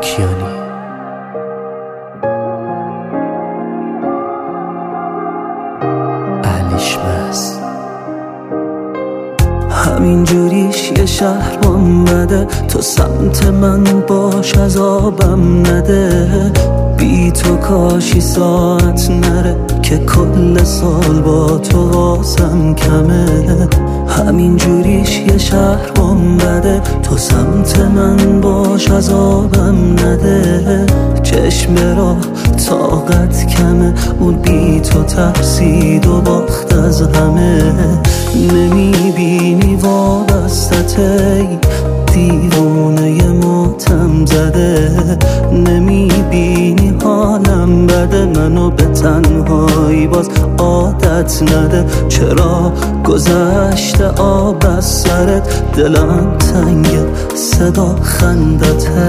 کیانی. اهلیشمس همین جوریش یه شهر بده، تو سمت من باش عذابم نده. بی تو کاشی ساعت نره که کل سال با تو واسم کمه. همین جوریش یه شهر بده، تو سمت من باش عذابم نده. چشم را طاقت کمه، اون بی تو ترسید و باخت از همه. نمیبینی وابستته دیوونه ماتم زده، نمیبینی حالم بده، منو به تنهایی باز عادت نده. چرا گذشته آب از سرت، دلم تنگه صدا خندته.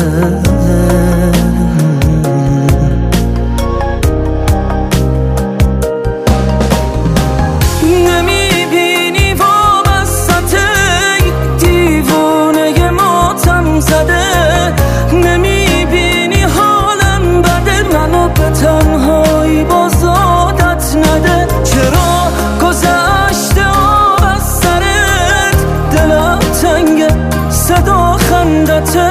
نمیبینی حالم بده، منو به تنهایی باز عادت نده. چرا گذشته آب از سرت، دلم تنگه صدا خندته.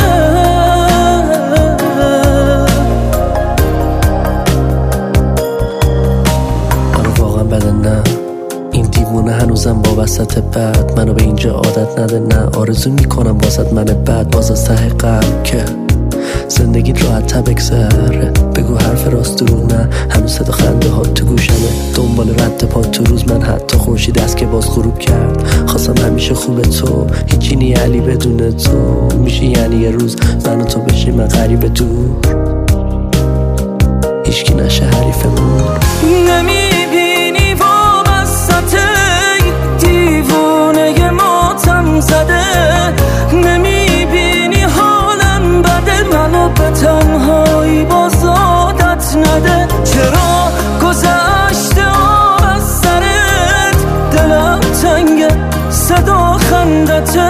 منو واقعا بده نه، این دیوونه هنوزم وابسته بعد منو به اینجا عادت نده. نه آرزو میکنم واسط من بعد باز از ته قلب که زندگیت راحت تا بگذره. بگو حرف راست دروغ نه، هنوز صدا خنده ها تو گوشمه. دنبال رد پا تو روز من، حتی خورشید دست که باز غروب کرد. خواستم همیشه خوبه تو، هیچی نی علی بدون تو. میشه یعنی یه روز من و تو بشیم من غریب دور، هیچکی نشه حریفمون. نمیبینی وابسته دیوونه ماتم زده، نمیبینی حالم بده، منو به تنهایی باز عادت نده. چرا گذشته آب از سرت، دلم تنگه صدا خندته.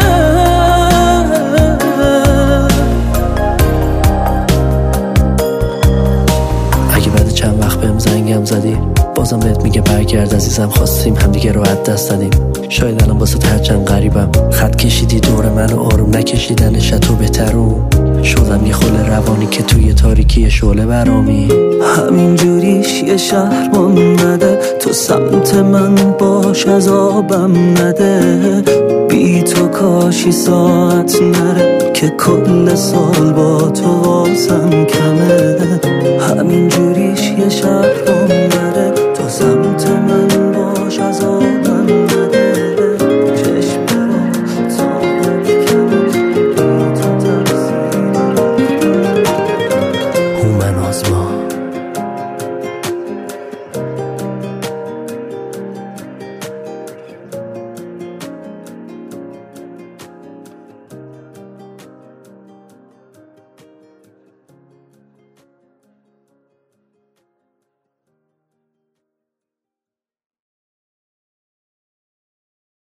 اگه بعد چند وقت بهم زنگم زدی بازم بهت میگه برگرد عزیزم. خواستیم همدیگه رو از دست دادیم، شاید الان واسه هرچند غریبم. خط کشیدی دور منو آروم نکشیدنش تو بهترون. شدم یه خل روانی که توی تاریکی شعله برامی. همین جوریش یه شهر بده، تو سمت من باش عذابم نده. بی تو کاشی ساعت نره که کل سال با تو واسم کمه. همین جوریش یه شهر بده، تو سمت من باش عذابم نده. چشم را طاقت کمه، بی تو ترسید. هومن آزما